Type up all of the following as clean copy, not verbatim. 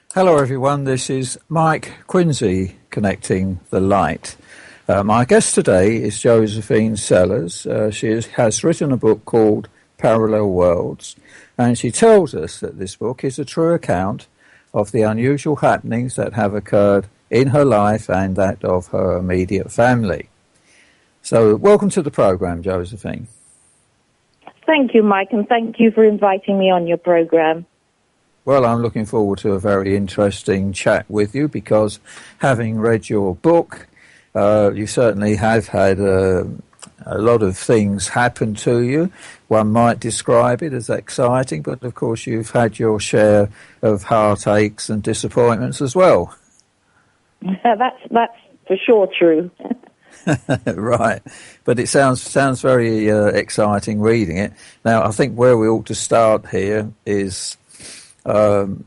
Hello everyone, this is Mike Quincy connecting the light. My guest today is Josephine Sellers. Has written a book called Parallel Worlds, and she tells us that this book is a true account of the unusual happenings that have occurred in her life and that of her immediate family. So welcome to the program, Josephine. Thank you, Mike, and thank you for inviting me on your program. Well, I'm looking forward to a very interesting chat with you because having read your book, you certainly have had a lot of things happen to you. One might describe it as exciting, but of course you've had your share of heartaches and disappointments as well. That's for sure true. Right, but it sounds very exciting reading it. Now, I think where we ought to start here is the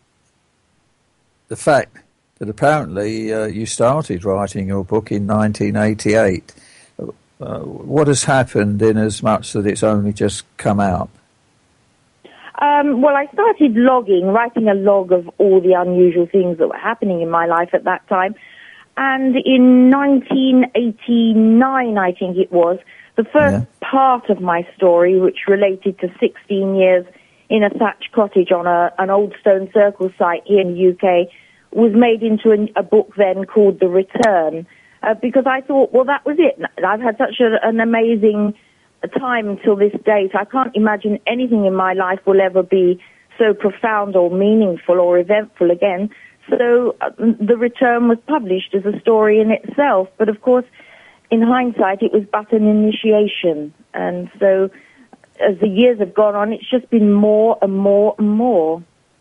fact that apparently you started writing your book in 1988. What has happened in as much that it's only just come out? Well, I started writing a log of all the unusual things that were happening in my life at that time. And in 1989, I think it was, the first part of my story, which related to 16 years in a thatched cottage on an old stone circle site here in the UK, was made into a book then called The Return, because I thought, well, that was it. I've had such an amazing time until this date. I can't imagine anything in my life will ever be so profound or meaningful or eventful again. So The Return was published as a story in itself. But, of course, in hindsight, it was but an initiation. And so as the years have gone on, it's just been more and more and more.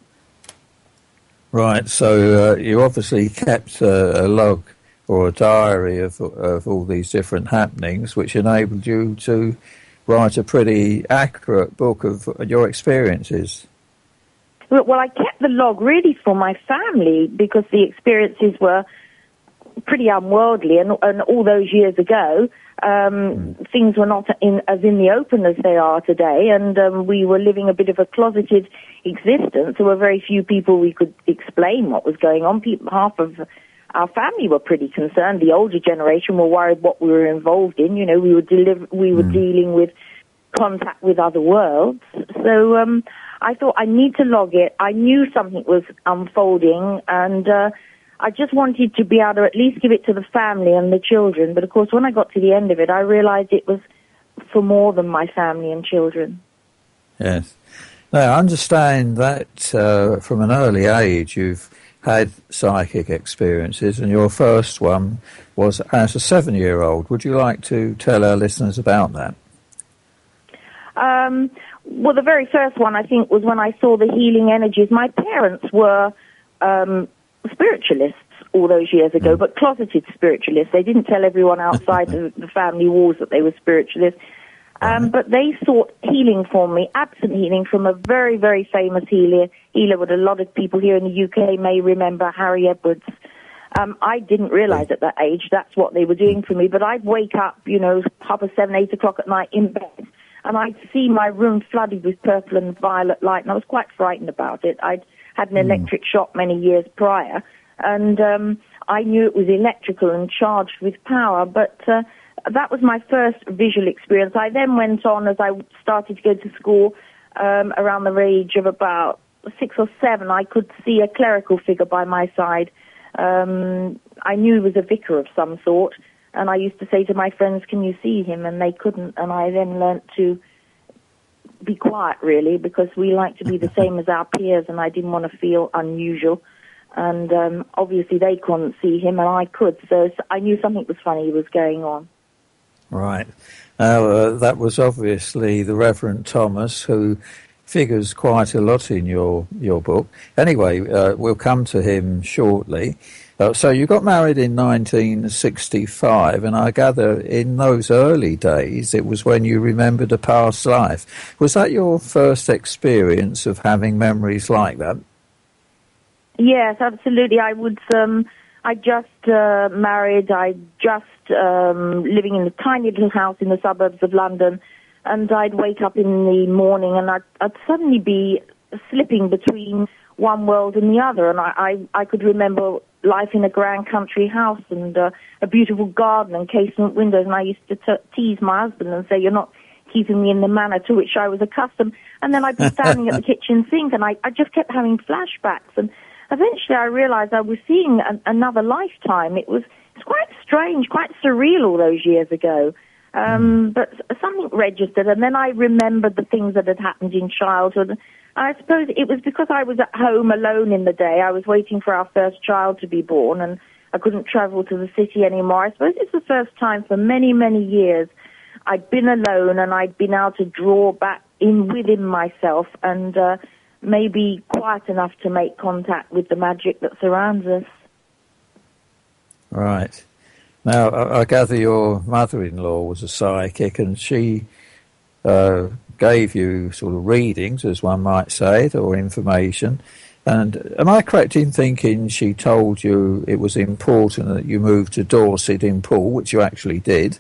Right, so you obviously kept a log or a diary of all these different happenings, which enabled you to write a pretty accurate book of your experiences. Well, I kept the log really for my family because the experiences were pretty unworldly, and all those years ago, things were not as in the open as they are today, and we were living a bit of a closeted existence. There were very few people we could explain what was going on. Half of our family were pretty concerned. The older generation were worried what we were involved in. You know, we were dealing with contact with other worlds. So I thought I need to log it. I knew something was unfolding, and I just wanted to be able to at least give it to the family and the children. But, of course, when I got to the end of it, I realized it was for more than my family and children. Yes. Now, I understand that from an early age you've had psychic experiences, and your first one was as a 7-year-old. Would you like to tell our listeners about that? Well, the very first one, I think, was when I saw the healing energies. My parents were spiritualists all those years ago, but closeted spiritualists. They didn't tell everyone outside the family walls that they were spiritualists. But they sought healing for me, absent healing, from a very, very famous healer that a lot of people here in the UK may remember, Harry Edwards. I didn't realize at that age that's what they were doing for me, but I'd wake up, 7:30, 8 o'clock at night in bed, and I'd see my room flooded with purple and violet light, and I was quite frightened about it. I'd had an electric shock many years prior, and I knew it was electrical and charged with power, but that was my first visual experience. I then went on, as I started to go to school, around the age of about 6 or 7, I could see a clerical figure by my side. I knew he was a vicar of some sort, and I used to say to my friends, "Can you see him?" And they couldn't, and I then learnt to be quiet, really, because we like to be the same as our peers, and I didn't want to feel unusual. And obviously they couldn't see him, and I could, so I knew something was funny was going on. Right. Now, that was obviously the Reverend Thomas, who figures quite a lot in your book. Anyway, we'll come to him shortly. So you got married in 1965, and I gather in those early days it was when you remembered a past life. Was that your first experience of having memories like that? Yes, absolutely. I just married. I just living in a tiny little house in the suburbs of London, and I'd wake up in the morning and I'd suddenly be slipping between one world and the other. And I could remember life in a grand country house and a beautiful garden and casement windows. And I used to tease my husband and say, "You're not keeping me in the manner to which I was accustomed." And then I'd be standing at the kitchen sink, and I just kept having flashbacks. And eventually I realized I was seeing another lifetime. It's quite strange, quite surreal all those years ago. But something registered, and then I remembered the things that had happened in childhood. I suppose it was because I was at home alone in the day. I was waiting for our first child to be born, and I couldn't travel to the city anymore. I suppose it's the first time for many, many years I'd been alone, and I'd been able to draw back within myself and maybe quiet enough to make contact with the magic that surrounds us. Right. Now, I gather your mother-in-law was a psychic, and she gave you sort of readings, as one might say it, or information. And am I correct in thinking she told you it was important that you move to Dorset in Poole, which you actually did?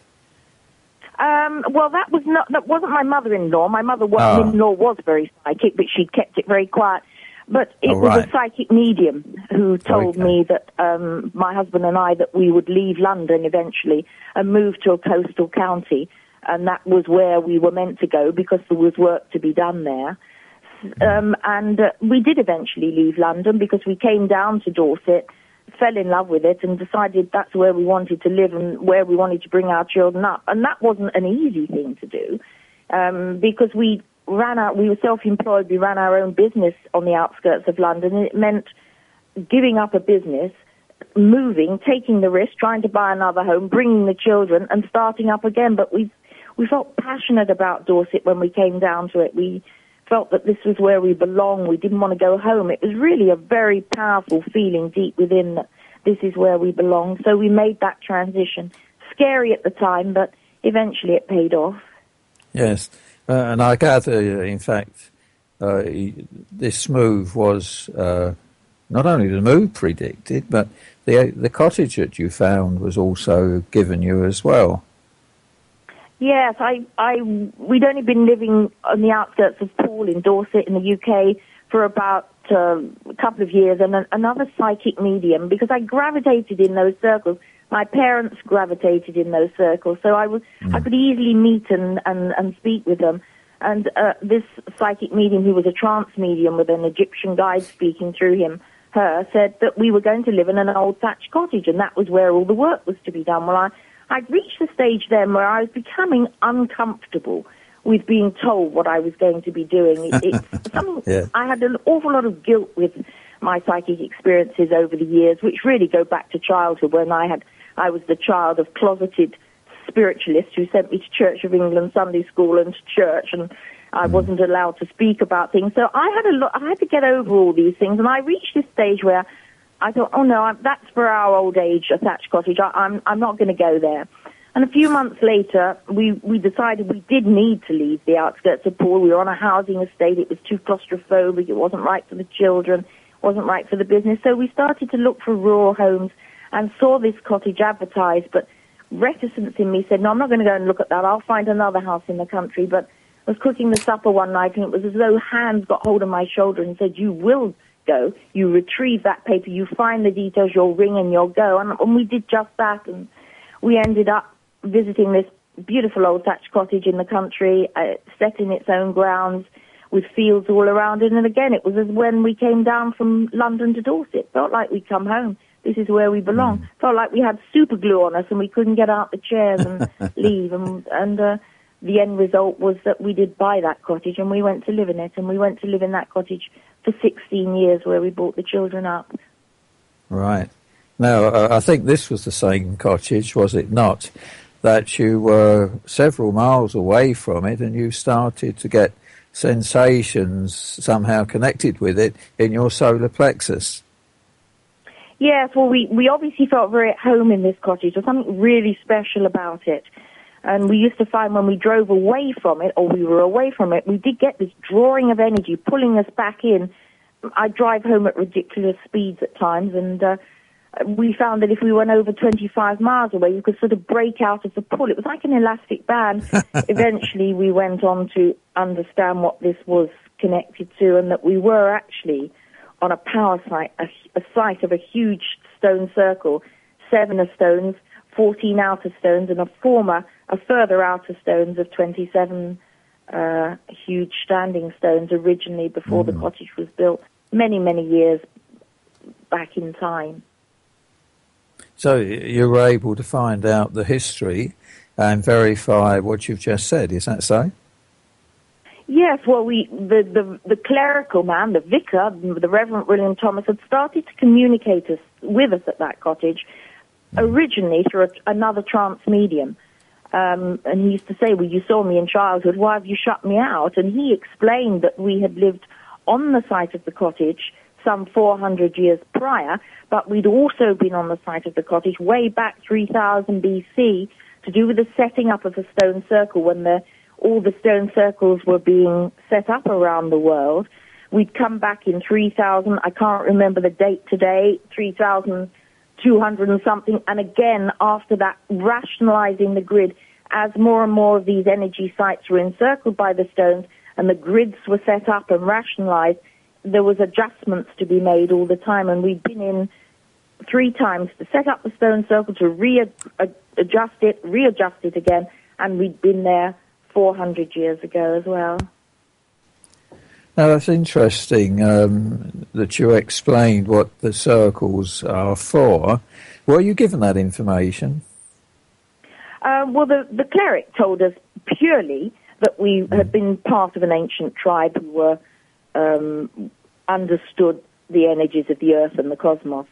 Well, that wasn't my mother-in-law. My mother-in-law was very psychic, but she kept it very quiet. But it was a psychic medium who told me that my husband and I, that we would leave London eventually and move to a coastal county, and that was where we were meant to go because there was work to be done there. And we did eventually leave London because we came down to Dorset, fell in love with it, and decided that's where we wanted to live and where we wanted to bring our children up. And that wasn't an easy thing to do because we were self-employed, we ran our own business on the outskirts of London, and it meant giving up a business, moving, taking the risk, trying to buy another home, bringing the children, and starting up again. But we felt passionate about Dorset when we came down to it. We felt that this was where we belong. We didn't want to go home. It was really a very powerful feeling deep within that this is where we belong. So we made that transition. Scary at the time, but eventually it paid off. Yes, and I gather, in fact, this move was not only the move predicted, but the cottage that you found was also given you as well. Yes, we'd only been living on the outskirts of Poole in Dorset in the UK for about a couple of years, and another psychic medium, because I gravitated in those circles. My parents gravitated in those circles, so I could easily meet and speak with them. And this psychic medium, who was a trance medium with an Egyptian guide speaking through her, said that we were going to live in an old thatched cottage, and that was where all the work was to be done. Well, I'd reached the stage then where I was becoming uncomfortable with being told what I was going to be doing. It's something. I had an awful lot of guilt with my psychic experiences over the years, which really go back to childhood, when I was the child of closeted spiritualists who sent me to Church of England Sunday school and to church, and I wasn't allowed to speak about things. So I had to get over all these things, and I reached this stage where I thought, oh no, that's for our old age, a thatched cottage. I'm not going to go there. And a few months later, we decided we did need to leave the outskirts of Poole. We were on a housing estate. It was too claustrophobic. It wasn't right for the children. It wasn't right for the business. So we started to look for rural homes and saw this cottage advertised. But reticence in me said, no, I'm not going to go and look at that. I'll find another house in the country. But I was cooking the supper one night, and it was as though hands got hold of my shoulder and said, you will go. You retrieve that paper, you find the details, you'll ring and you'll go. And we did just that, and we ended up visiting this beautiful old thatched cottage in the country, set in its own grounds, with fields all around it. And again, it was as when we came down from London to Dorset. Felt like we'd come home. This is where we belong. Felt like we had super glue on us and we couldn't get out the chairs and leave. And the end result was that we did buy that cottage, and we went to live in it. And we went to live in that cottage for 16 years, where we brought the children up. Right. Now, I think this was the same cottage, was it not, that you were several miles away from it, and you started to get sensations somehow connected with it in your solar plexus. Yes, well, we obviously felt very at home in this cottage. There's something really special about it. And we used to find when we drove away from it, or we were away from it, we did get this drawing of energy pulling us back in. I'd drive home at ridiculous speeds at times, and we found that if we went over 25 miles away, we could sort of break out of the pull. It was like an elastic band. Eventually, we went on to understand what this was connected to, and that we were actually on a power site, a site of a huge stone circle, 7 of stones, 14 outer stones, and a further outer stones of 27 huge standing stones originally before the cottage was built, many, many years back in time. So you were able to find out the history and verify what you've just said, is that so? Yes, well, the clerical man, the vicar, the Reverend William Thomas, had started to communicate with us at that cottage, originally through another trance medium. And he used to say, well, you saw me in childhood, why have you shut me out? And he explained that we had lived on the site of the cottage some 400 years prior, but we'd also been on the site of the cottage way back 3000 BC to do with the setting up of a stone circle when all the stone circles were being set up around the world. We'd come back in 3000, I can't remember the date today, 3200 and something, and again after that rationalizing the grid as more and more of these energy sites were encircled by the stones and the grids were set up and rationalized. There was adjustments to be made all the time, and we'd been in 3 times to set up the stone circle, to readjust it again, and we'd been there 400 years ago as well. Now that's interesting that you explained what the circles are for. Were you given that information? Well, the cleric told us purely that we had been part of an ancient tribe who were understood the energies of the earth and the cosmos.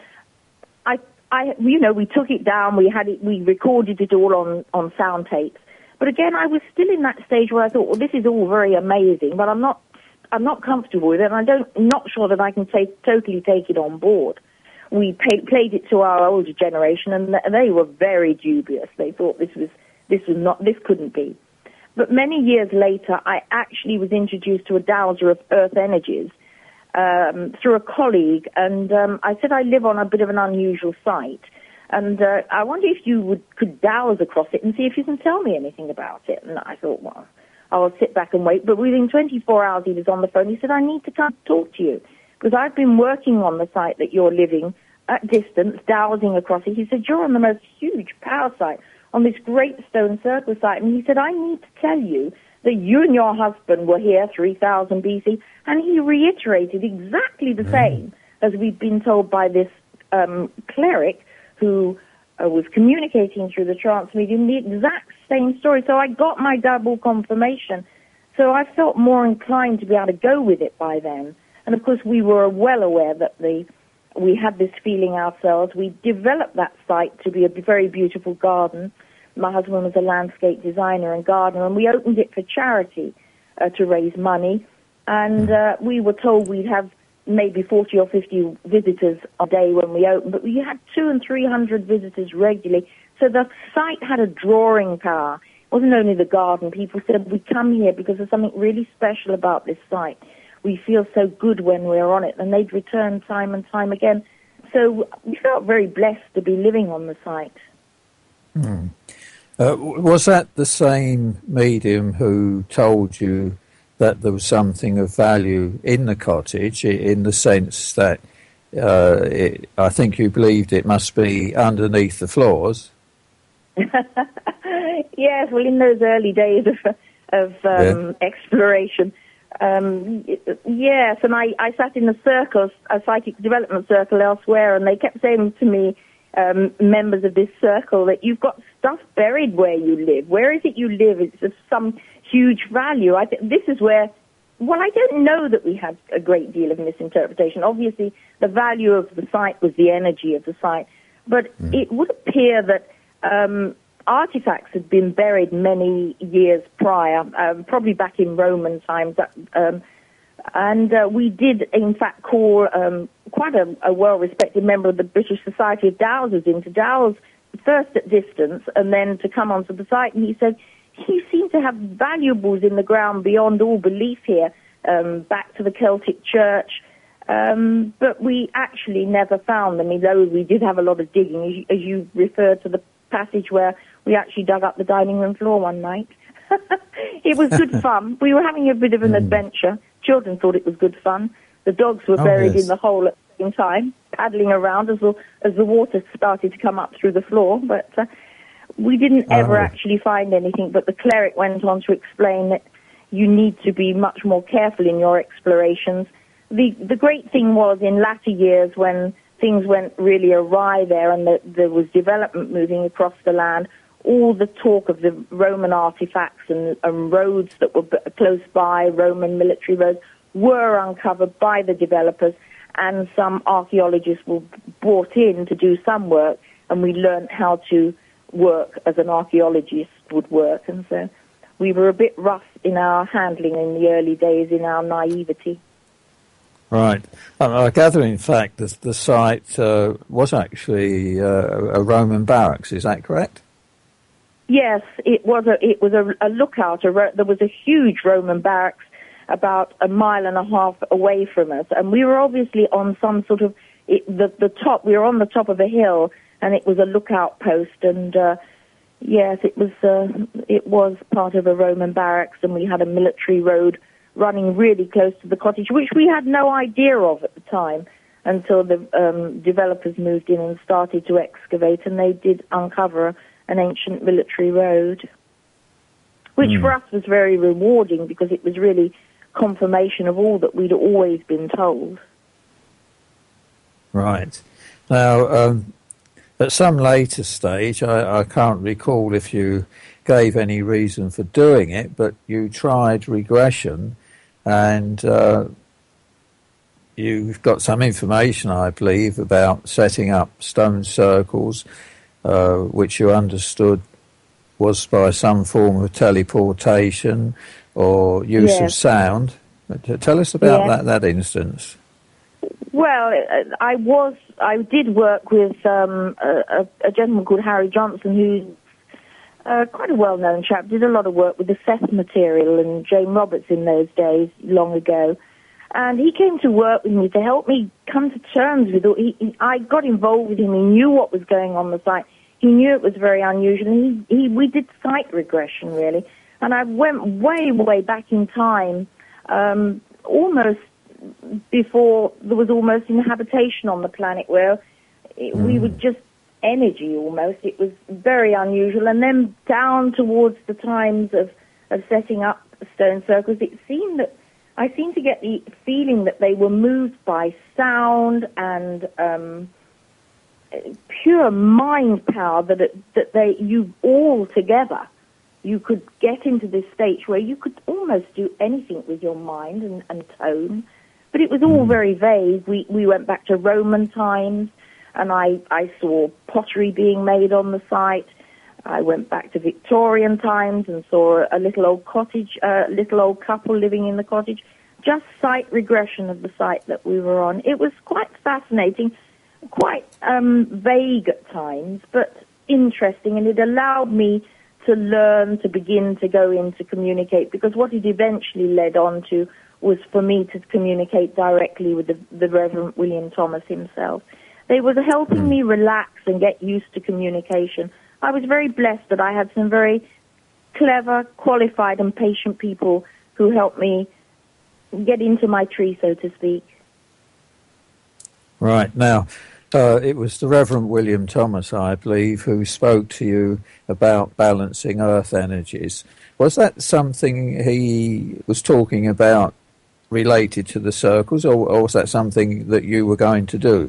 We took it down. We recorded it all on sound tapes. But again, I was still in that stage where I thought, well, this is all very amazing, but I'm not comfortable with it, and not sure that I can totally take it on board. We played it to our older generation, and they were very dubious. They thought this couldn't be. But many years later, I actually was introduced to a dowser of earth energies through a colleague, and I said I live on a bit of an unusual site, and I wonder if you could dowse across it and see if you can tell me anything about it. And I thought, well, I'll sit back and wait. But within 24 hours, he was on the phone. He said, I need to come talk to you because I've been working on the site that you're living at distance, dowsing across it. He said, you're on the most huge power site on this great stone circle site. And he said, I need to tell you that you and your husband were here 3000 BC. And he reiterated exactly the same as we'd been told by this cleric who was communicating through the trance medium, the exact same story. So I got my double confirmation. So I felt more inclined to be able to go with it by then. And of course, we were well aware that we had this feeling ourselves. We developed that site to be a very beautiful garden. My husband was a landscape designer and gardener, and we opened it for charity to raise money. And we were told we'd have maybe 40 or 50 visitors a day when we opened, but we had 200 and 300 visitors regularly. So the site had a drawing power. It wasn't only the garden. People said, we come here because there's something really special about this site. We feel so good when we're on it, and they'd return time and time again. So we felt very blessed to be living on the site. Was that the same medium who told you that there was something of value in the cottage, in the sense that I think you believed it must be underneath the floors? Yes, well, in those early days of exploration, yes, and I sat in a psychic development circle elsewhere, and they kept saying to me, members of this circle, that you've got stuff buried where you live. Where is it you live? It's of some huge value. I think this is where, well, I don't know that we had a great deal of misinterpretation. Obviously, the value of the site was the energy of the site, but it would appear that artifacts had been buried many years prior, probably back in Roman times, and we did, in fact, call quite a well-respected member of the British Society of Dowsers in to dowse first at distance and then to come onto the site. And he said, you seem to have valuables in the ground beyond all belief here, back to the Celtic Church. But we actually never found them, though we did have a lot of digging, as you referred to the passage where we actually dug up the dining room floor one night. It was good fun. We were having a bit of an adventure. Children thought it was good fun. The dogs were buried in the hole at the same time, paddling around as the water started to come up through the floor. But we didn't ever actually find anything. But the cleric went on to explain that you need to be much more careful in your explorations. The great thing was in latter years when things went really awry there and there was development moving across the land, all the talk of the Roman artifacts and roads that were close by, Roman military roads, were uncovered by the developers, and some archaeologists were brought in to do some work, and we learned how to work as an archaeologist would work. And so we were a bit rough in our handling in the early days, in our naivety. Right. I gather, in fact, the site was actually a Roman barracks. Is that correct? Yes, it was a lookout. There was a huge Roman barracks about a mile and a half away from us, and we were obviously on some sort of the top. We were on the top of a hill, and it was a lookout post. And yes, it was part of a Roman barracks, and we had a military road running really close to the cottage, which we had no idea of at the time until the developers moved in and started to excavate, and they did uncover an ancient military road, which for us was very rewarding because it was really confirmation of all that we'd always been told. Right. Now, at some later stage, I can't recall if you gave any reason for doing it, but you tried regression, and you've got some information, I believe, about setting up stone circles, which you understood was by some form of teleportation or use of sound. Tell us about that instance. Well, I did work with a gentleman called Harry Johnson, who's quite a well-known chap, did a lot of work with the Seth material and Jane Roberts in those days, long ago. And he came to work with me to help me come to terms with it. I got involved with him. He knew what was going on the site. He knew it was very unusual. And we did site regression, really. And I went way, way back in time, almost before there was almost inhabitation on the planet, where we were just energy almost. It was very unusual. And then down towards the times of setting up stone circles, it seemed that I seemed to get the feeling that they were moved by sound and pure mind power, that you all together, you could get into this stage where you could almost do anything with your mind and tone. But it was all very vague. We went back to Roman times, and I saw pottery being made on the site. I went back to Victorian times and saw a little old cottage, little old couple living in the cottage. Just site regression of the site that we were on. It was quite fascinating, quite vague at times, but interesting, and it allowed me to learn, to begin to go in to communicate, because what it eventually led on to was for me to communicate directly with the Reverend William Thomas himself. They were helping me relax and get used to communication. I was very blessed that I had some very clever, qualified and patient people who helped me get into my tree, so to speak. Right. Now, it was the Reverend William Thomas, I believe, who spoke to you about balancing earth energies. Was that something he was talking about related to the circles, or was that something that you were going to do?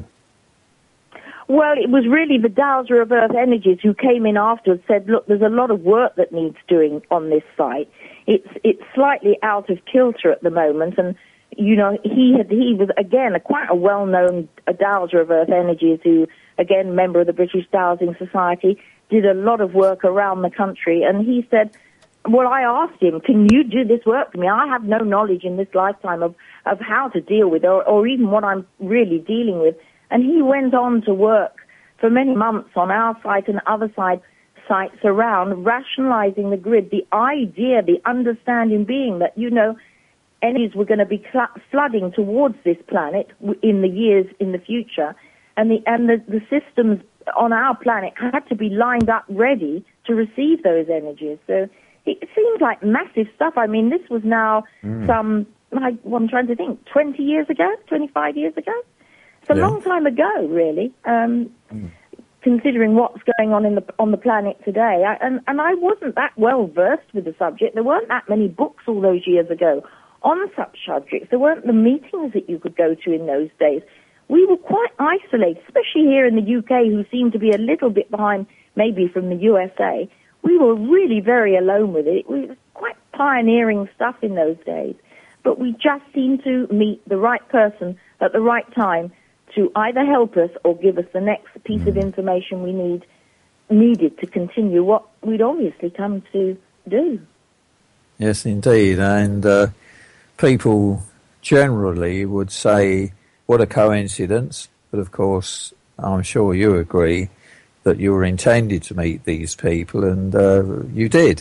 Well, it was really the Dowser of Earth Energies who came in afterwards, said, look, there's a lot of work that needs doing on this site. It's slightly out of kilter at the moment, and you know, he was, again, quite a well-known Dowser of Earth Energies, who, again, member of the British Dowsing Society, did a lot of work around the country. And he said, well, I asked him, can you do this work for me? I have no knowledge in this lifetime of how to deal with or even what I'm really dealing with. And he went on to work for many months on our site and other sites around, rationalizing the grid, the idea, the understanding being that, you know, energies were going to be flooding towards this planet in the years in the future, and the systems on our planet had to be lined up ready to receive those energies. So it seems like massive stuff. I mean, this was now some I'm trying to think, 20 years ago, 25 years ago. It's a long time ago, really, considering what's going on the planet today. And I wasn't that well versed with the subject. There weren't that many books all those years ago on such subjects. There weren't the meetings that you could go to in those days. We were quite isolated, especially here in the UK, who seemed to be a little bit behind maybe from the USA. We were really very alone with it. We were quite pioneering stuff in those days. But we just seemed to meet the right person at the right time to either help us or give us the next piece of information we needed to continue what we'd obviously come to do. Yes, indeed. And people generally would say, what a coincidence. But of course, I'm sure you agree that you were intended to meet these people, and you did.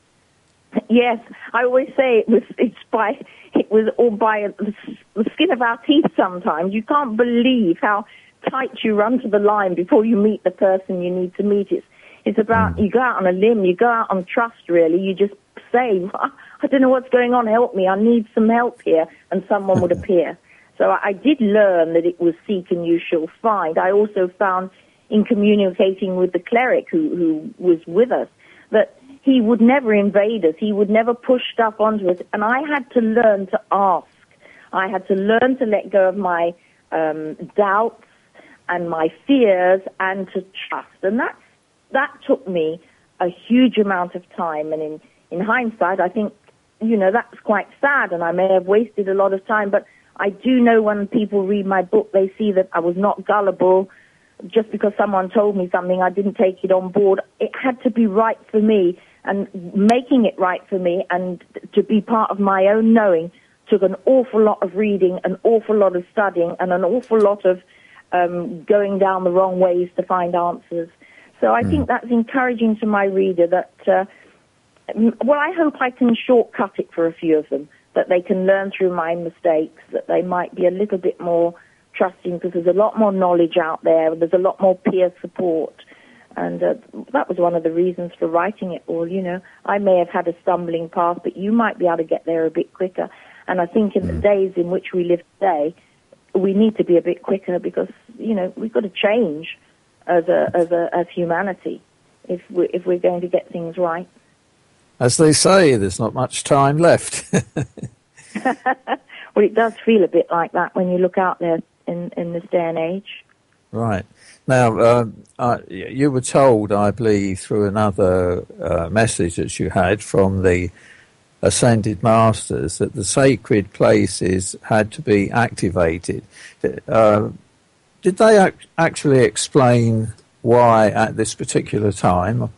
Yes, I always say it was all by the skin of our teeth sometimes. You can't believe how tight you run to the line before you meet the person you need to meet. It's about, you go out on a limb, you go out on trust, really. You just say, I don't know what's going on, help me, I need some help here, and someone would appear. So I did learn that it was seek and you shall find. I also found in communicating with the cleric who was with us that he would never invade us. He would never push stuff onto us. And I had to learn to ask. I had to learn to let go of my doubts and my fears and to trust. And that took me a huge amount of time. And in hindsight, I think, that's quite sad, and I may have wasted a lot of time. But I do know when people read my book, they see that I was not gullible. Just because someone told me something, I didn't take it on board. It had to be right for me, and making it right for me and to be part of my own knowing took an awful lot of reading, an awful lot of studying, and an awful lot of going down the wrong ways to find answers. So I think that's encouraging to my reader that, I hope I can shortcut it for a few of them, that they can learn through my mistakes, that they might be a little bit more trusting, because there's a lot more knowledge out there, there's a lot more peer support. And that was one of the reasons for writing it all. I may have had a stumbling path, but you might be able to get there a bit quicker. And I think in the days in which we live today, we need to be a bit quicker because, we've got to change as humanity if we're going to get things right. As they say, there's not much time left. Well, it does feel a bit like that when you look out there in this day and age. Right. Now, you were told, I believe, through another message that you had from the Ascended Masters that the sacred places had to be activated. Did they actually explain why at this particular time?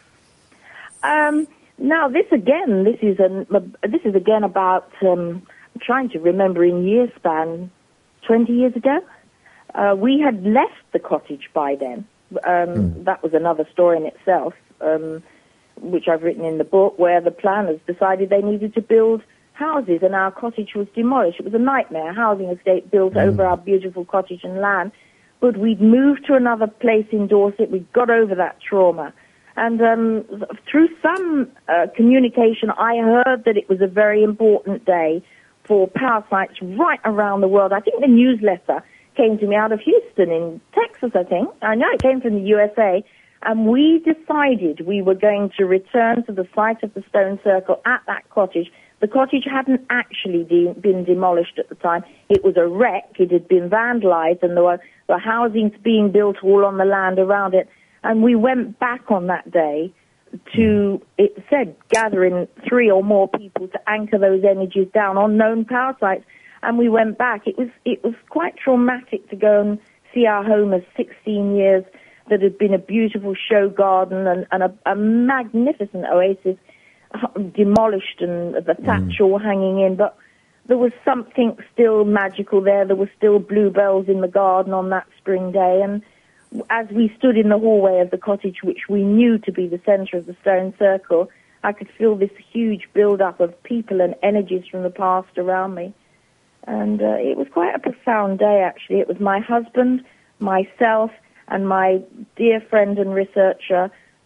Now, this is again about, I'm trying to remember in year span, 20 years ago. We had left the cottage by then. That was another story in itself, which I've written in the book, where the planners decided they needed to build houses, and our cottage was demolished. It was a nightmare, a housing estate built over our beautiful cottage and land. But we'd moved to another place in Dorset. We got over that trauma. And through some communication, I heard that it was a very important day for power sites right around the world. I think the newsletter came to me out of Houston in Texas, I think. I know it came from the USA. And we decided we were going to return to the site of the stone circle at that cottage. The cottage hadn't actually been demolished at the time. It was a wreck. It had been vandalized, and there were housings being built all on the land around it. And we went back on that day to, it said, gathering 3 or more people to anchor those energies down on known power sites. And we went back. It was quite traumatic to go and see our home as 16 years that had been a beautiful show garden and a magnificent oasis demolished and the thatch all hanging in. But there was something still magical there. There were still bluebells in the garden on that spring day. And as we stood in the hallway of the cottage, which we knew to be the center of the stone circle, I could feel this huge build-up of people and energies from the past around me. And it was quite a profound day, actually. It was my husband, myself, and my dear friend and researcher,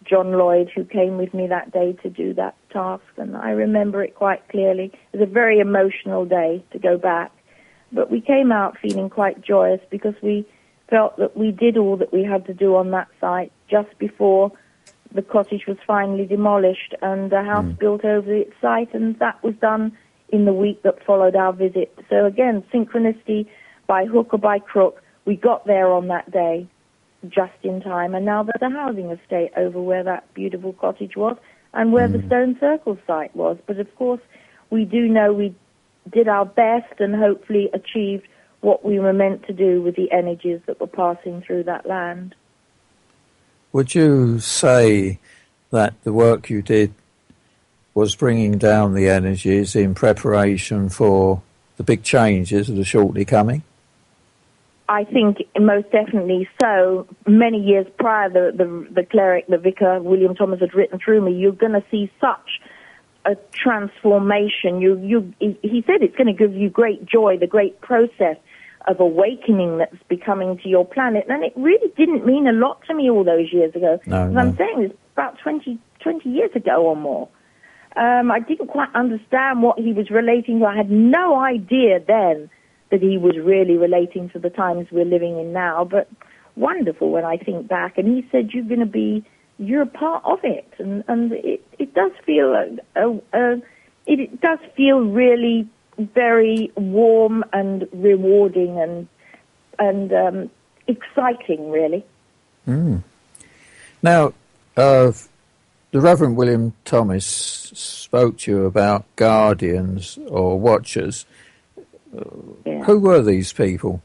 John Lloyd, who came with me that day to do that task, and I remember it quite clearly. It was a very emotional day to go back, but we came out feeling quite joyous because we felt that we did all that we had to do on that site just before the cottage was finally demolished and a house built over its site, and that was done in the week that followed our visit. So again, synchronicity by hook or by crook, we got there on that day just in time, and now there's a housing estate over where that beautiful cottage was and where the Stone Circle site was. But of course, we do know we did our best and hopefully achieved what we were meant to do with the energies that were passing through that land. Would you say that the work you did was bringing down the energies in preparation for the big changes that are shortly coming? I think most definitely so. Many years prior, the cleric, the vicar, William Thomas, had written through me, you're going to see such a transformation. He said it's going to give you great joy, the great process of awakening that's becoming to your planet. And it really didn't mean a lot to me all those years ago. No. I'm saying it's about 20 years ago or more. I didn't quite understand what he was relating to. I had no idea then that he was really relating to the times we're living in now, but wonderful when I think back. And he said, you're a part of it. And it does feel, it does feel really very warm and rewarding and exciting, really. Now, the Reverend William Thomas spoke to you about guardians or watchers. Yeah. Who were these people?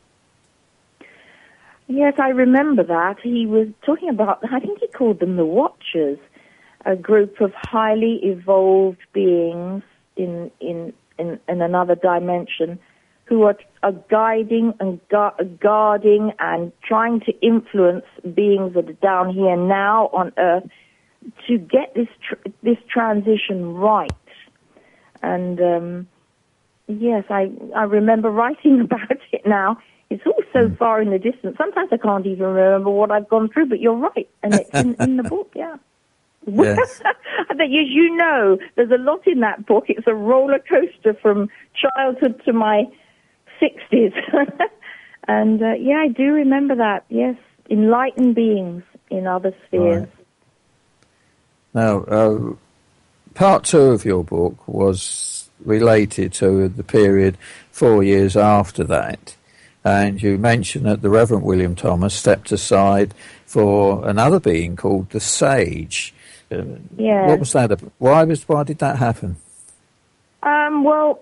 Yes, I remember that. He was talking about, I think he called them the Watchers, a group of highly evolved beings in another dimension who are guiding and guarding and trying to influence beings that are down here now on Earth to get this transition right. And yes, I remember writing about it now. It's all so far in the distance. Sometimes I can't even remember what I've gone through, but you're right. And it's in the book, yeah. Yes. I think, as you know, there's a lot in that book. It's a roller coaster from childhood to my 60s. And, yeah, I do remember that, yes. Enlightened beings in other spheres. Right. Now, part 2 of your book was related to the period 4 years after that. And you mentioned that the Reverend William Thomas stepped aside for another being called the Sage. Yeah. What was that? Why did that happen? Well,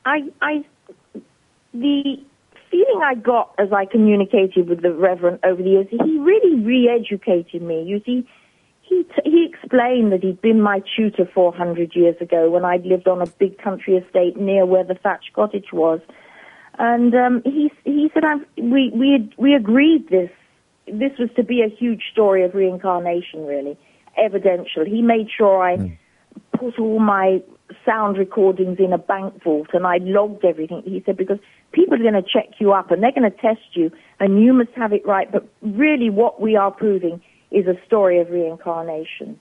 the feeling I got as I communicated with the Reverend over the years, he really re-educated me. You see, he explained that he'd been my tutor 400 years ago when I'd lived on a big country estate near where the thatched cottage was. And he said, we agreed this was to be a huge story of reincarnation, really, evidential. He made sure I put all my sound recordings in a bank vault and I logged everything. He said, because people are going to check you up and they're going to test you and you must have it right. But really what we are proving is a story of reincarnation.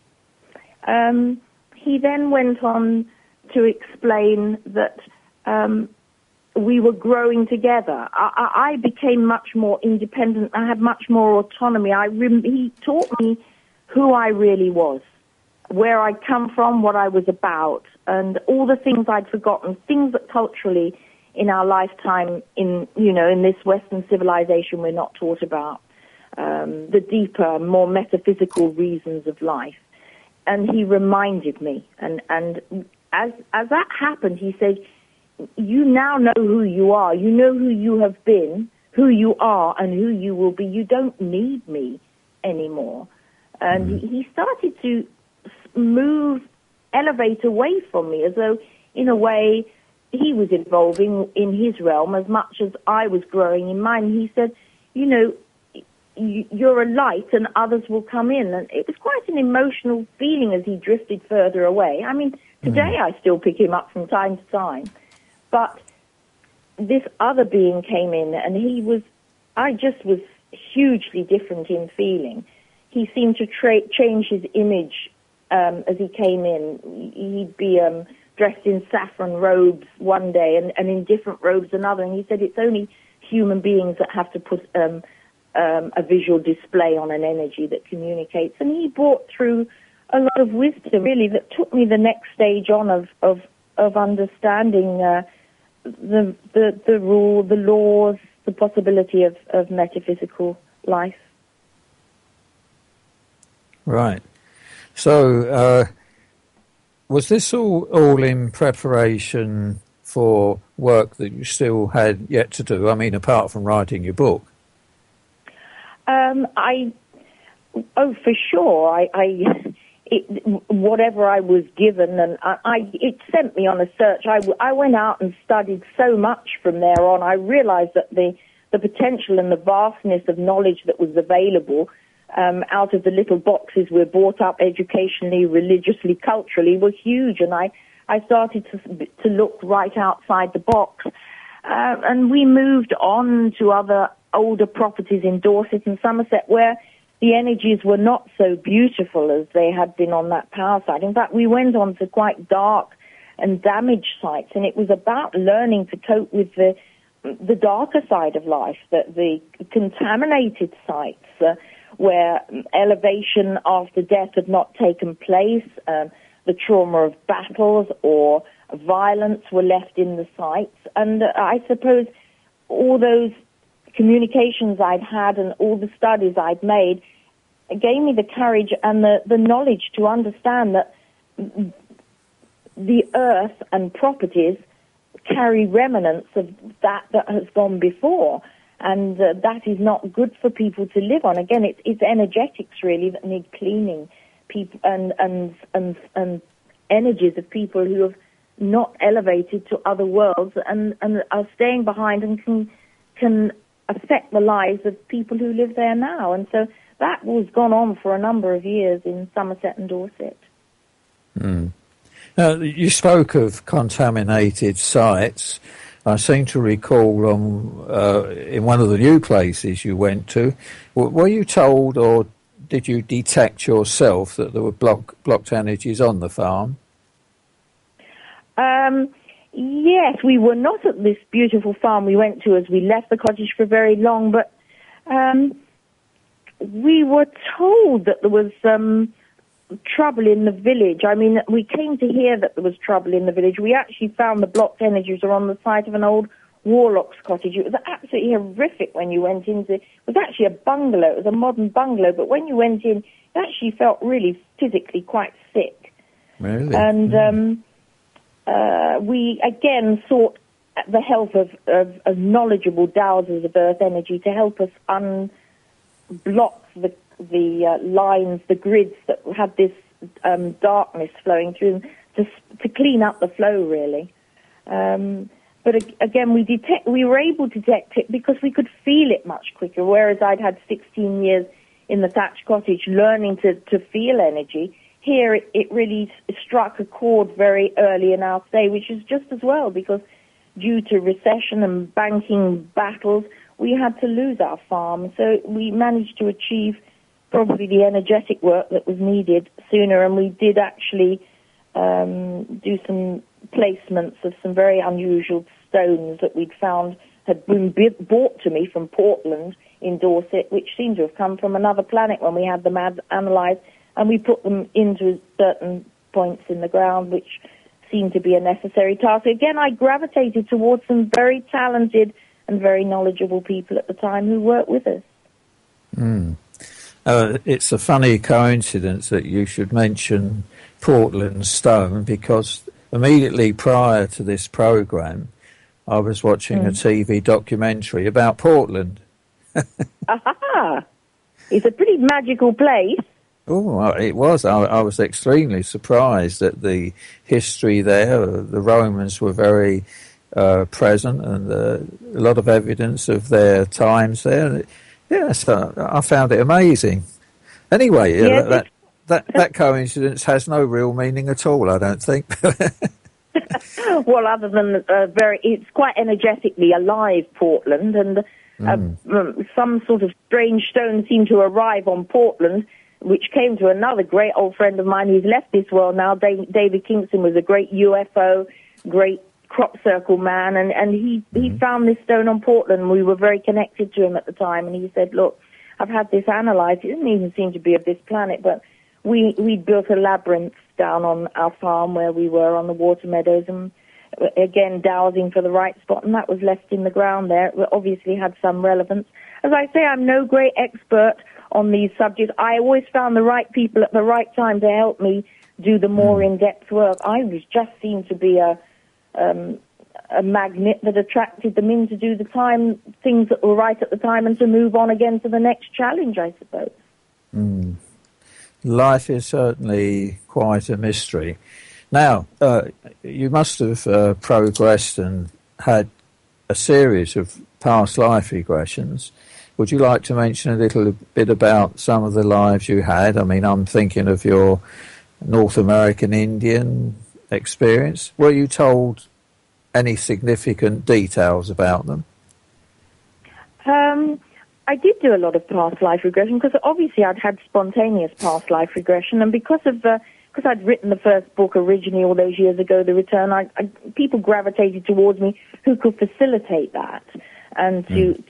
He then went on to explain that we were growing together. I became much more independent. I had much more autonomy. He taught me who I really was, where I'd come from, what I was about, and all the things I'd forgotten, things that culturally in our lifetime in this Western civilization we're not taught about, the deeper, more metaphysical reasons of life. And he reminded me, and as that happened, he said, you now know who you are. You know who you have been, who you are, and who you will be. You don't need me anymore. And he started to elevate away from me, as though, in a way, he was evolving in his realm as much as I was growing in mine. He said, you're a light and others will come in. And it was quite an emotional feeling as he drifted further away. I mean, today I still pick him up from time to time. But this other being came in and I just was hugely different in feeling. he seemed to change his image as he came in. He'd be dressed in saffron robes one day and in different robes another. And he said it's only human beings that have to put a visual display on an energy that communicates. And he brought through a lot of wisdom, really, that took me the next stage on of understanding the rule, the laws, the possibility of metaphysical life. Right. So, was this all in preparation for work that you still had yet to do? I mean, apart from writing your book. For sure. Whatever I was given, and it sent me on a search. I went out and studied so much from there on. I realized that the potential and the vastness of knowledge that was available out of the little boxes we're brought up educationally, religiously, culturally were huge. And I started to look right outside the box. And we moved on to other older properties in Dorset and Somerset where the energies were not so beautiful as they had been on that power site. In fact, we went on to quite dark and damaged sites, and it was about learning to cope with the darker side of life, the contaminated sites where elevation after death had not taken place, the trauma of battles or violence were left in the sites. And I suppose all those communications I'd had and all the studies I'd made gave me the courage and the knowledge to understand that the earth and properties carry remnants of that has gone before, and that is not good for people to live on. Again, it's energetics really that need cleaning, people and energies of people who have not elevated to other worlds and are staying behind and can affect the lives of people who live there now. And so that was gone on for a number of years in Somerset and Dorset. Mm. Now, you spoke of contaminated sites. I seem to recall in one of the new places you went to, were you told or did you detect yourself that there were blocked energies on the farm? Yes, we were not at this beautiful farm we went to as we left the cottage for very long, but we were told that there was trouble in the village. I mean, we came to hear that there was trouble in the village. We actually found the blocked energies are on the site of an old warlock's cottage. It was absolutely horrific when you went into it. It was actually a bungalow. It was a modern bungalow, but when you went in, you actually felt really physically quite sick. Really? And we again sought the help of knowledgeable dowsers of earth energy to help us unblock the lines, the grids that had this darkness flowing through them to clean up the flow, really. But again, we were able to detect it because we could feel it much quicker, whereas I'd had 16 years in the thatched cottage learning to feel energy. Here, it really struck a chord very early in our stay, which is just as well, because due to recession and banking battles, we had to lose our farm. So we managed to achieve probably the energetic work that was needed sooner, and we did actually do some placements of some very unusual stones that we'd found had been brought to me from Portland in Dorset, which seemed to have come from another planet when we had them analysed. And we put them into certain points in the ground, which seemed to be a necessary task. Again, I gravitated towards some very talented and very knowledgeable people at the time who worked with us. Mm. It's a funny coincidence that you should mention Portland stone, because immediately prior to this programme, I was watching a TV documentary about Portland. Aha! It's a pretty magical place. Oh, it was. I was extremely surprised at the history there. The Romans were very present, and a lot of evidence of their times there. Yes, I found it amazing. Anyway, yes, that coincidence has no real meaning at all, I don't think. Well, other than it's quite energetically alive, Portland, and some sort of strange stone seemed to arrive on Portland which came to another great old friend of mine who's left this world now. David Kingston was a great UFO, great crop circle man, and he found this stone on Portland. We were very connected to him at the time, and he said, look, I've had this analyzed. It doesn't even seem to be of this planet, but we built a labyrinth down on our farm where we were on the water meadows, and again, dowsing for the right spot, and that was left in the ground there. It obviously had some relevance. As I say, I'm no great expert on these subjects. I always found the right people at the right time to help me do the more in-depth work. I just seemed to be a magnet that attracted them in to do the things that were right at the time and to move on again to the next challenge, I suppose. Life is certainly quite a mystery. Now, you must have progressed and had a series of past life regressions. Would you like to mention a little bit about some of the lives you had? I mean, I'm thinking of your North American Indian experience. Were you told any significant details about them? I did do a lot of past life regression because obviously I'd had spontaneous past life regression, and because I'd written the first book originally all those years ago, The Return, people gravitated towards me who could facilitate that, and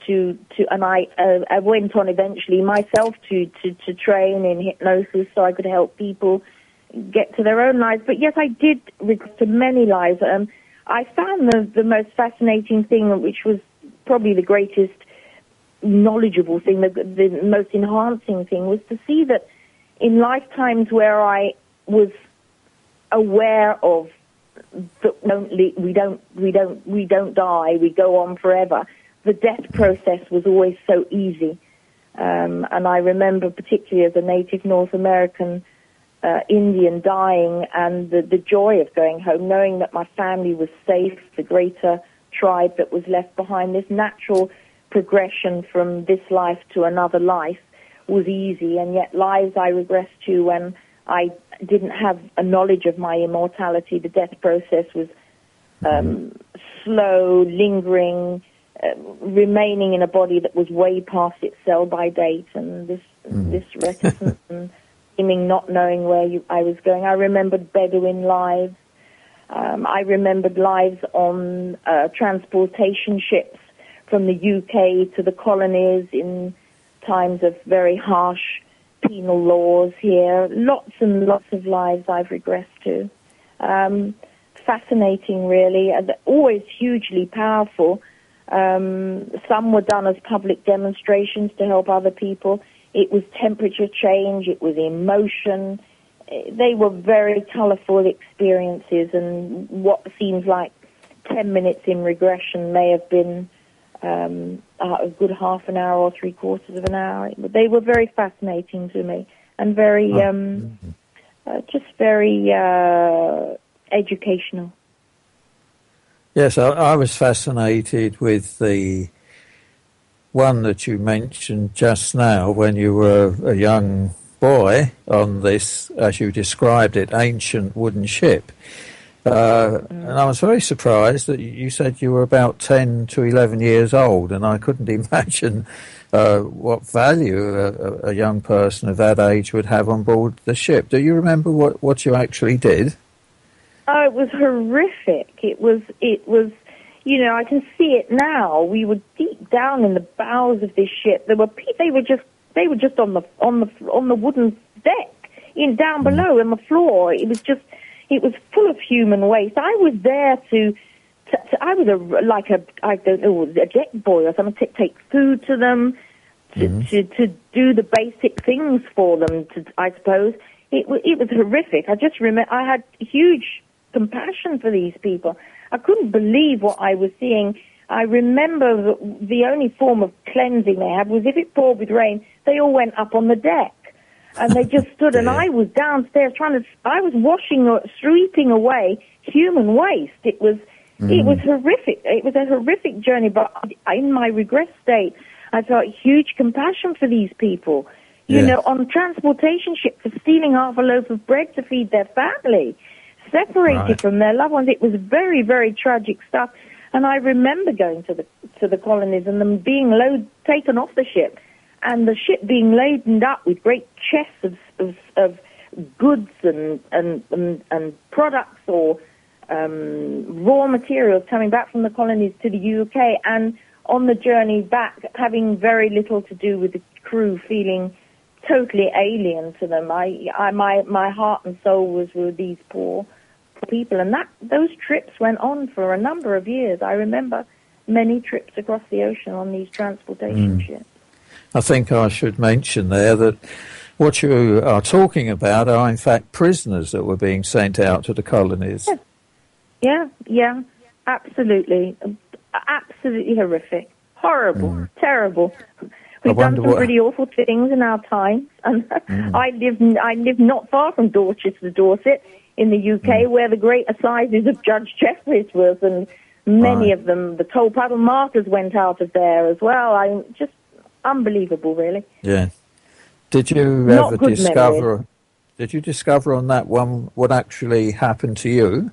I went on eventually myself to train in hypnosis so I could help people get to their own lives. But yes, I did regress to many lives. I found the most fascinating thing, which was probably the greatest knowledgeable thing, the most enhancing thing, was to see that in lifetimes where I was aware of that we don't die, we go on forever, the death process was always so easy. And I remember particularly as a native North American Indian dying, and the joy of going home, knowing that my family was safe, the greater tribe that was left behind. This natural progression from this life to another life was easy, and yet lives I regressed to when I didn't have a knowledge of my immortality. The death process was slow, lingering, remaining in a body that was way past its sell-by date, and this reticence and seeming not knowing where I was going. I remembered Bedouin lives. I remembered lives on transportation ships from the UK to the colonies in times of very harsh penal laws here. Lots and lots of lives I've regressed to. Fascinating, really, and always hugely powerful. Some were done as public demonstrations to help other people. It was temperature change, it was emotion. They were very colourful experiences, and what seems like 10 minutes in regression may have been a good half an hour or 3/4 of an hour. They were very fascinating to me, and very, just very educational. Yes, I was fascinated with the one that you mentioned just now when you were a young boy on this, as you described it, ancient wooden ship. And I was very surprised that you said you were about 10 to 11 years old, and I couldn't imagine what value a young person of that age would have on board the ship. Do you remember what you actually did? Oh, it was horrific. It was, you know, I can see it now. We were deep down in the bowels of this ship. They were just on the wooden deck, down below on the floor. It was full of human waste. I was there I was a deck boy or something, to take food to them, to do the basic things for them, I suppose. It was horrific. I just remember, I had huge compassion for these people. I couldn't believe what I was seeing. I remember the only form of cleansing they had was if it poured with rain, they all went up on the deck. And they just stood, and I was downstairs I was washing or sweeping away human waste. It was horrific. It was a horrific journey, but in my regress state, I felt huge compassion for these people. You know, on transportation ships, for stealing half a loaf of bread to feed their family, separated from their loved ones. It was very, very tragic stuff. And I remember going to the colonies and them being taken off the ship and the ship being laden up with great chests of goods and products or raw materials coming back from the colonies to the UK, and on the journey back having very little to do with the crew, feeling totally alien to them. My heart and soul was with these poor people, and those trips went on for a number of years. I remember many trips across the ocean on these transportation ships. I think I should mention there that what you are talking about are in fact prisoners that were being sent out to the colonies. Yeah, absolutely horrific, horrible, terrible. We've done some pretty awful things in our time, and I live not far from Dorchester, Dorset, in the UK, where the great assizes of Judge Jeffreys was, and many of them, the toll paddle markers went out of there as well. Just unbelievable, really. Yeah. Did you ever discover? Memories. Did you discover on that one what actually happened to you?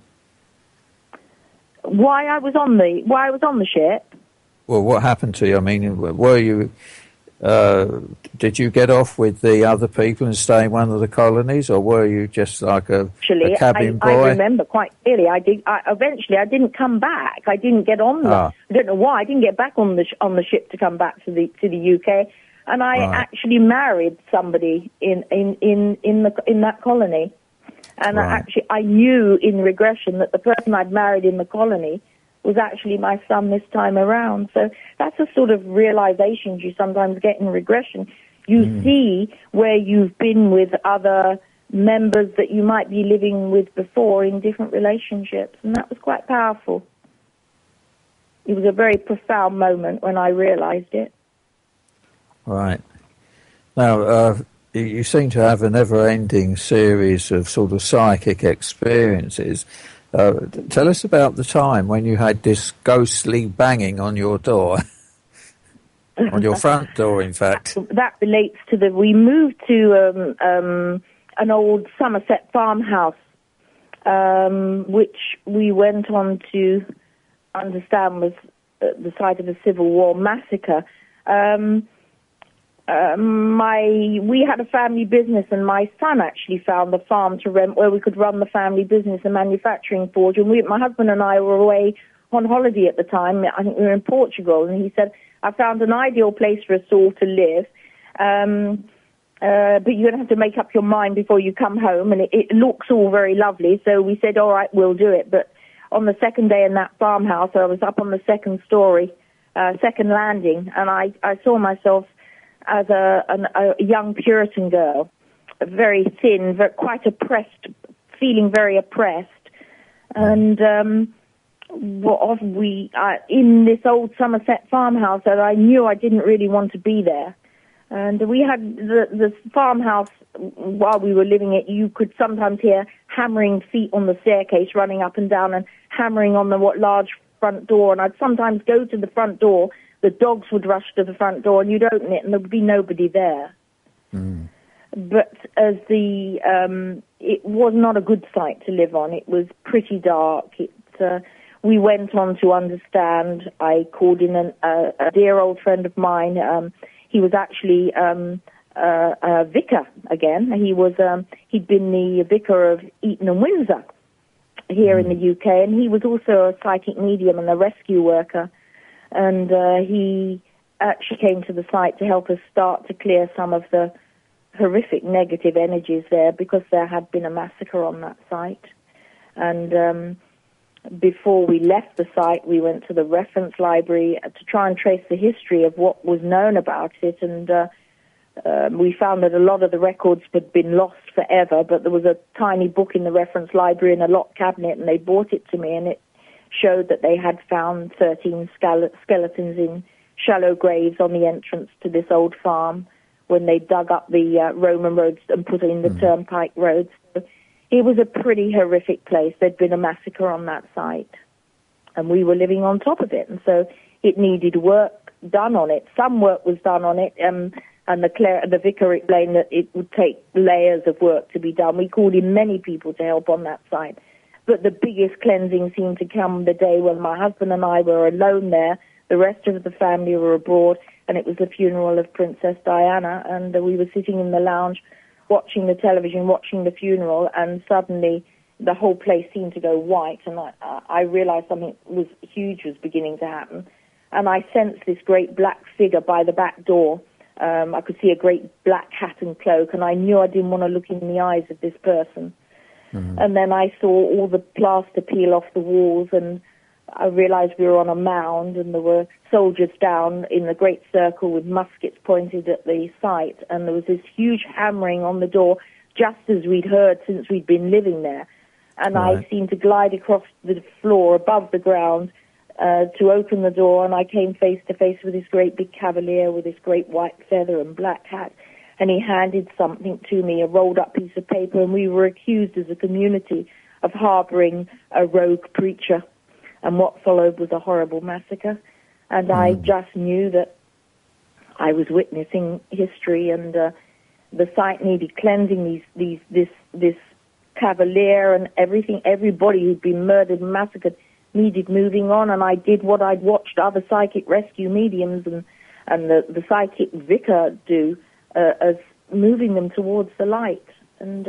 Why I was on the ship? Well, what happened to you? I mean, were you? Did you get off with the other people and stay in one of the colonies, or were you just like a cabin boy? I remember quite clearly. Eventually, I didn't come back. I didn't get on. I don't know why. I didn't get back on the ship to come back to the UK, and I actually married somebody in that colony. And I knew in regression that the person I'd married in the colony was actually my son this time around. So that's a sort of realization you sometimes get in regression. You see where you've been with other members that you might be living with before in different relationships, and that was quite powerful. It was a very profound moment when I realized it. Right. Now, you seem to have a never-ending series of sort of psychic experiences. Tell us about the time when you had this ghostly banging on your door, on your front door, in fact. That relates to we moved to an old Somerset farmhouse, which we went on to understand was the site of a Civil War massacre. We had a family business, and my son actually found the farm to rent where we could run the family business, a manufacturing forge. And my husband and I were away on holiday at the time. I think we were in Portugal, and he said, "I found an ideal place for us all to live, but you're going to have to make up your mind before you come home. And it looks all very lovely." So we said, "All right, we'll do it." But on the second day in that farmhouse, I was up on the second story, second landing, and I saw myself as a young Puritan girl, very thin, quite oppressed, feeling very oppressed. And in this old Somerset farmhouse, that I knew I didn't really want to be there. And we had the farmhouse, while we were living it, you could sometimes hear hammering feet on the staircase, running up and down, and hammering on the large front door. And I'd sometimes go to the front door. The dogs would rush to the front door, and you'd open it, and there would be nobody there. But as it was not a good site to live on. It was pretty dark. We went on to understand. I called in a dear old friend of mine. He was actually a vicar again. He'd been the vicar of Eton and Windsor here in the UK, and he was also a psychic medium and a rescue worker. And he actually came to the site to help us start to clear some of the horrific negative energies there, because there had been a massacre on that site. And before we left the site, we went to the reference library to try and trace the history of what was known about it. And we found that a lot of the records had been lost forever, but there was a tiny book in the reference library in a locked cabinet, and they brought it to me, and it showed that they had found 13 skeletons in shallow graves on the entrance to this old farm when they dug up the Roman roads and put in the turnpike roads. So it was a pretty horrific place. There'd been a massacre on that site, and we were living on top of it, and so it needed work done on it. Some work was done on it, and the vicar explained that it would take layers of work to be done. We called in many people to help on that site. But the biggest cleansing seemed to come the day when my husband and I were alone there. The rest of the family were abroad, and it was the funeral of Princess Diana, and we were sitting in the lounge watching the television, watching the funeral, and suddenly the whole place seemed to go white, and I realized something was huge was beginning to happen. And I sensed this great black figure by the back door. I could see a great black hat and cloak, and I knew I didn't want to look in the eyes of this person. Mm-hmm. And then I saw all the plaster peel off the walls, and I realized we were on a mound, and there were soldiers down in a great circle with muskets pointed at the site, and there was this huge hammering on the door, just as we'd heard since we'd been living there. And right. I seemed to glide across the floor above the ground to open the door, and I came face to face with this great big cavalier with this great white feather and black hat, and he handed something to me, a rolled-up piece of paper, and we were accused as a community of harboring a rogue preacher. And what followed was a horrible massacre. And I just knew that I was witnessing history, and the site needed cleansing. This cavalier and everything, everybody who'd been murdered and massacred needed moving on. And I did what I'd watched other psychic rescue mediums and the psychic vicar do, as moving them towards the light. And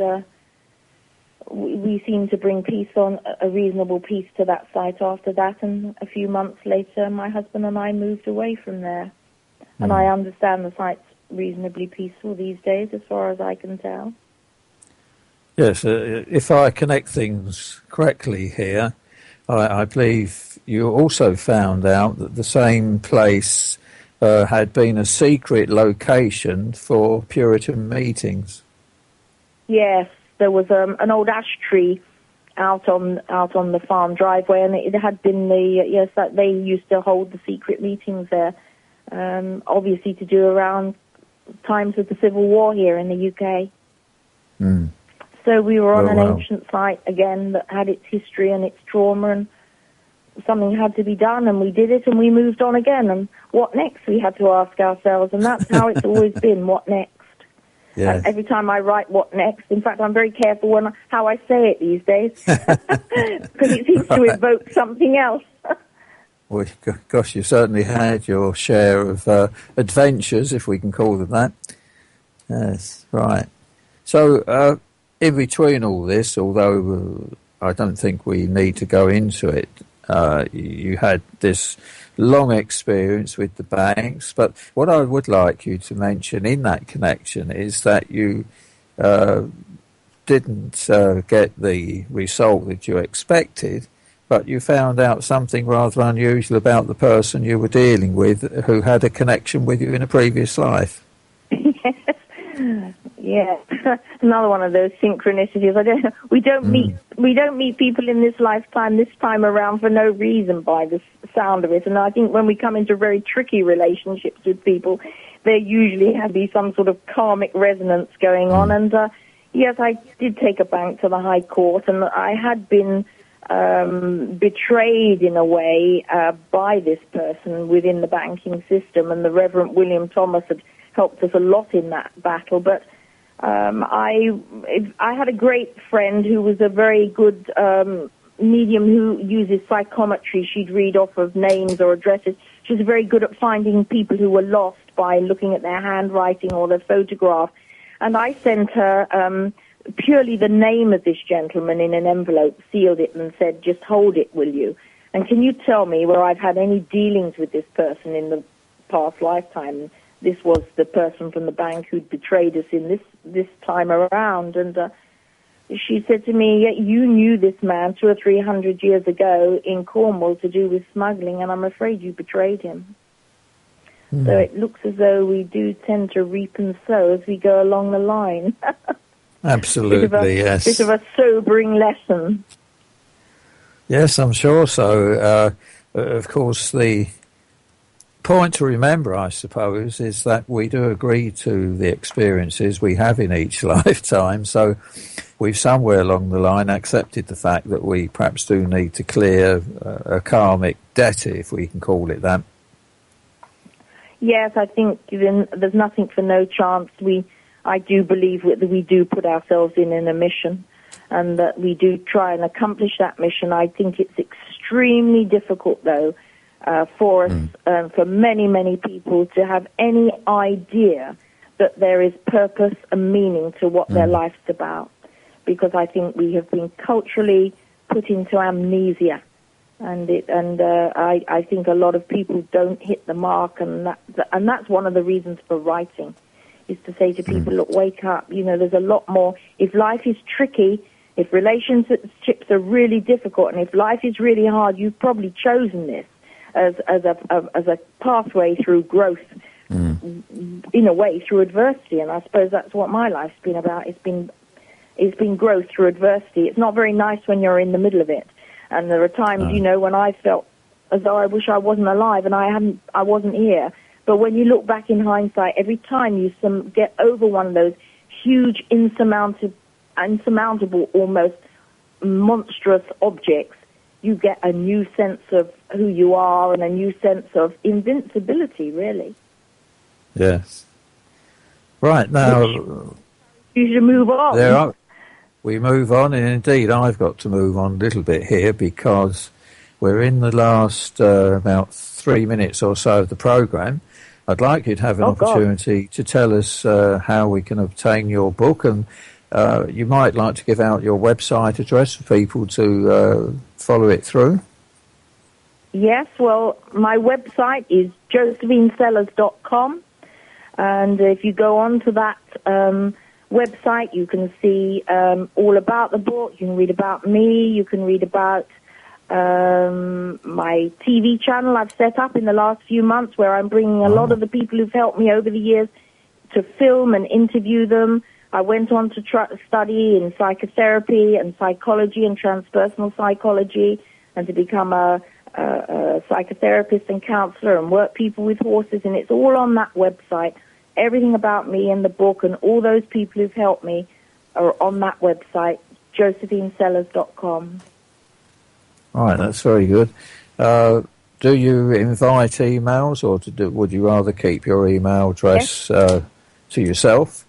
we seemed to bring peace on, a reasonable peace to that site after that, and a few months later my husband and I moved away from there. And I understand the site's reasonably peaceful these days, as far as I can tell. Yes, if I connect things correctly here, I believe you also found out that the same place had been a secret location for Puritan meetings. Yes. There was an old ash tree out on the farm driveway, and it had been that they used to hold the secret meetings there, obviously to do around times of the Civil War here in the UK. Mm. So we were on an ancient site again that had its history and its trauma, and something had to be done, and we did it, and we moved on again. And what next? We had to ask ourselves, and that's how it's always been. What next? Yes. Every time I write what next, in fact, I'm very careful how I say it these days, because it seems to evoke something else. Well, gosh, you certainly had your share of adventures, if we can call them that. Yes, right. So, in between all this, although I don't think we need to go into it, you had this long experience with the banks, but what I would like you to mention in that connection is that you didn't get the result that you expected, but you found out something rather unusual about the person you were dealing with who had a connection with you in a previous life. Yes, another one of those synchronicities. We don't meet people in this lifetime this time around for no reason, by the sound of it. And I think when we come into very tricky relationships with people, there usually has to be some sort of karmic resonance going on. And yes, I did take a bank to the High Court, and I had been betrayed in a way by this person within the banking system, and the Reverend William Thomas had helped us a lot in that battle. But I had a great friend who was a very good medium who uses psychometry. She'd read off of names or addresses. She was very good at finding people who were lost by looking at their handwriting or their photograph. And I sent her purely the name of this gentleman in an envelope, sealed it, and said, "Just hold it, will you? And can you tell me where I've had any dealings with this person in the past lifetime?" This was the person from the bank who'd betrayed us in this time around. And she said to me, "You knew this man 200 or 300 years ago in Cornwall to do with smuggling, and I'm afraid you betrayed him." Mm. So it looks as though we do tend to reap and sow as we go along the line. Absolutely, yes. Bit of a sobering lesson. Yes, I'm sure so. Of course, the point to remember, I suppose, is that we do agree to the experiences we have in each lifetime. So we've somewhere along the line accepted the fact that we perhaps do need to clear a karmic debt, if we can call it that. Yes, I think there's nothing for no chance. I do believe that we do put ourselves in a mission, and that we do try and accomplish that mission. I think it's extremely difficult, though, for us, for many, many people to have any idea that there is purpose and meaning to what their life's about. Because I think we have been culturally put into amnesia. And I think a lot of people don't hit the mark, and that's one of the reasons for writing, is to say to people, look, wake up. You know, there's a lot more. If life is tricky, if relationships are really difficult, and if life is really hard, you've probably chosen this as a pathway through growth, in a way, through adversity. And I suppose that's what my life's been about. It's been growth through adversity. It's not very nice when you're in the middle of it. And there are times, you know, when I felt as though I wish I wasn't alive and I wasn't here. But when you look back in hindsight, every time you get over one of those huge, insurmountable, almost monstrous objects, you get a new sense of who you are and a new sense of invincibility, really. Yes. Right, now... You should move on. We move on, and indeed I've got to move on a little bit here because we're in the last about 3 minutes or so of the programme. I'd like you to have an opportunity to tell us how we can obtain your book, and you might like to give out your website address for people to follow it through. Yes, well, my website is josephinesellers.com, and if you go on to that website, you can see all about the book. You can read about me. You can read about my TV channel I've set up in the last few months, where I'm bringing a lot of the people who've helped me over the years to film and interview them. I went on to study in psychotherapy and psychology and transpersonal psychology, and to become a psychotherapist and counselor and work people with horses, and it's all on that website. Everything about me and the book and all those people who've helped me are on that website, josephinesellers.com. All right, that's very good. Do you invite emails, or would you rather keep your email address to yourself?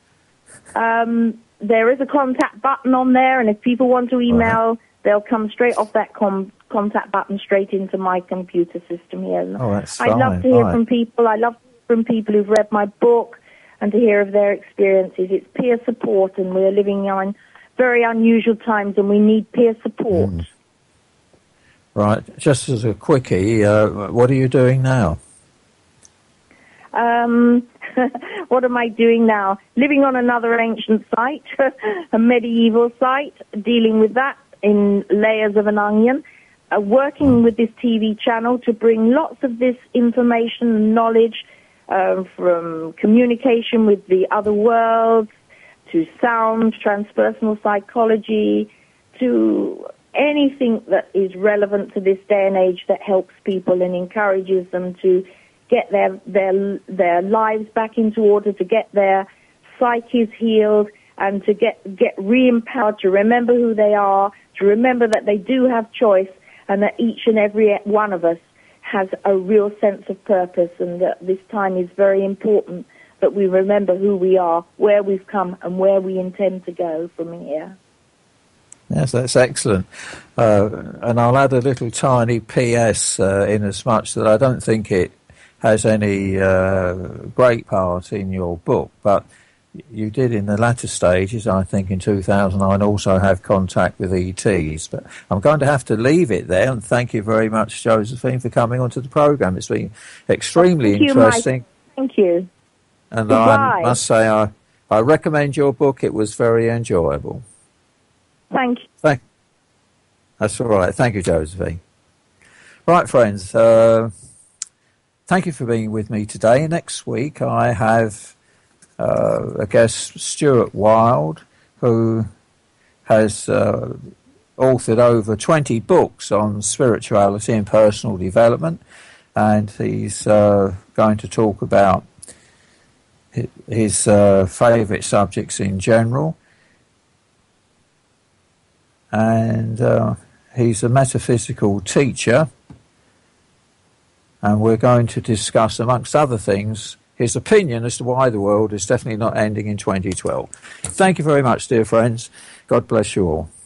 There is a contact button on there, and if people want to email, they'll come straight off that contact button straight into my computer system here. Oh, that's fine. I'd love to hear from people. I love from people who've read my book and to hear of their experiences. It's peer support, and we're living in very unusual times, and we need peer support. Right. Just as a quickie, what are you doing now? What am I doing now? Living on another ancient site, a medieval site, dealing with that in layers of an onion, working with this TV channel to bring lots of this information and knowledge from communication with the other worlds, to sound, transpersonal psychology, to anything that is relevant to this day and age that helps people and encourages them to get their lives back into order, to get their psyches healed, and to get re-empowered, to remember who they are, to remember that they do have choice, and that each and every one of us has a real sense of purpose, and that this time is very important that we remember who we are, where we've come, and where we intend to go from here. Yes, that's excellent. And I'll add a little tiny PS in as much that I don't think it has any great part in your book, but you did in the latter stages, I think in 2009, also have contact with ETs. But I'm going to have to leave it there, and thank you very much, Josephine, for coming onto the programme. It's been extremely interesting. Thank you. And Goodbye. I must say I recommend your book. It was very enjoyable. Thank you. That's all right. Thank you, Josephine. Right, friends, thank you for being with me today. Next week I have a guest, Stuart Wilde, who has authored over 20 books on spirituality and personal development, and he's going to talk about his favourite subjects in general. And he's a metaphysical teacher, and we're going to discuss, amongst other things, his opinion as to why the world is definitely not ending in 2012. Thank you very much, dear friends. God bless you all.